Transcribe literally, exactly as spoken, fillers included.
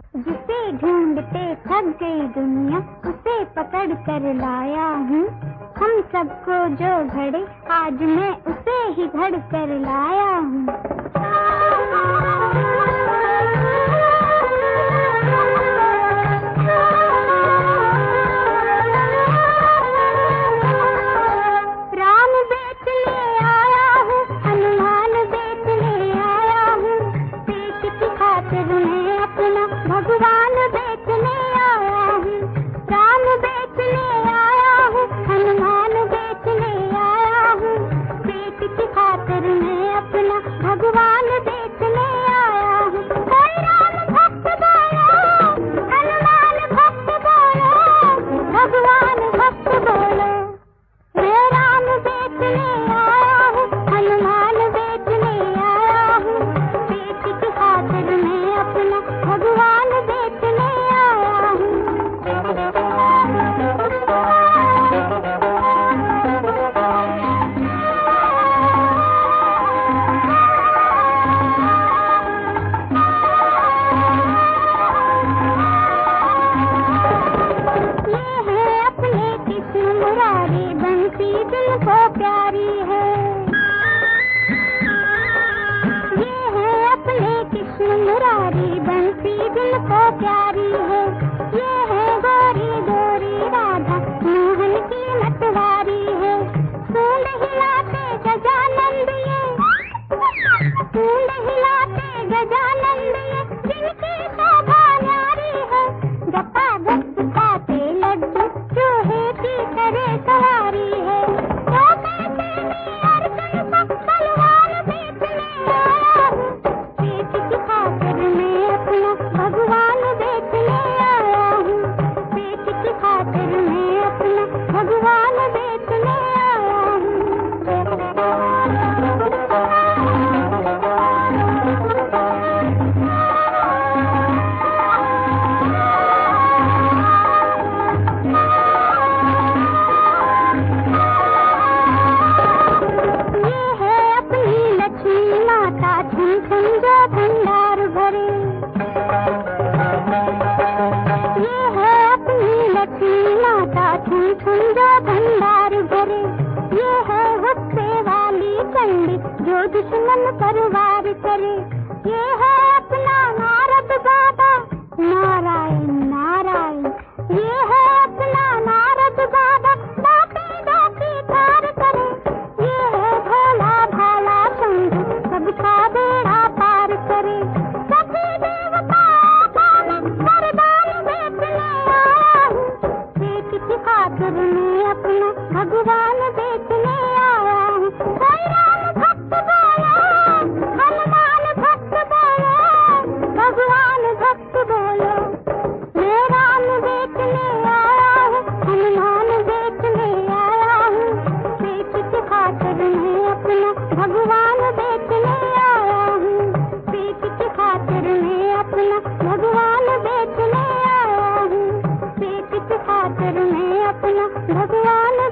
जिसे ढूंढते थक गई दुनिया उसे पकड़ कर लाया हूँ। हम सबको जो घड़े आज मैं उसे ही घड़ कर लाया हूँ। राम बेचने आया हूँ, हनुमान बेचने आया हूँ, पेट की खातिर मैं अपना भगवान बेचने आया हूँ। राम बेचने आया हूँ, हनुमान बेचने आया हूँ, पेट की खातिर मैं अपना भगवान बेचने आया हूँ। कोई राम भक्त बोलो, हनुमान भक्त बोलो, भगवान भक्त बोलो। मैं राम बेचने आया हूँ, हनुमान बेचने आया हूँ, पेट की खातिर मैं अपना भगवान बेचने आया हूँ। ये है अपने कृष्ण मुरारी बंसी दिल को प्यारी है। ये है अपने कृष्ण मुरारी बंसी दिल को प्यारी है। ये है गोरी गोरी राधा मोहन की मतवारी है। सूंड हिलाते गजानंद ये, सूंड हिलाते गजानंद ये, जिनकी शोभा न्यारी है। गप्पा गप खाते लड्डू चूहे की करे सवारी है। तो पैसे में अर्जुन को बलवान बेचने आया हूँ, पेट की खातिर मैं अपना भगवान बेचने आया हूँ, पेट की खातिर मैं अपना भगवान बेचने आया हूँ। ये है अपनी लक्ष्मी माता छुन छुन जो भंडार भरे। ये है अपनी लक्ष्मी माता छुन छुन जो भंडार भरे। ये है गुस्से वाली चंडी जो दुश्मन पर वार करे। ये है अपना नारद बाबा नारायण नारायण। ये है अपना नारद बाबा दाते दाती थार करे। ये है भोला भाला शंभु सबका बेड़ा पार करे। सभी देवता में वरदान बेचने आया हूँ, पेट की खातिर मैं अपना भगवान बेचने आया हूँ। कोई राम भक्त बोलो, हनुमान भक्त बोलो, भगवान भक्त बोलो। मैं राम बेचने आया हूँ, हनुमान बेचने आया हूँ, पेट की खातिर मैं अपना भगवान बेचने आया हूँ, पेट की खातिर मैं अपना भगवान बेचने आया हूँ, पेट की खातिर मैं अपना भगवान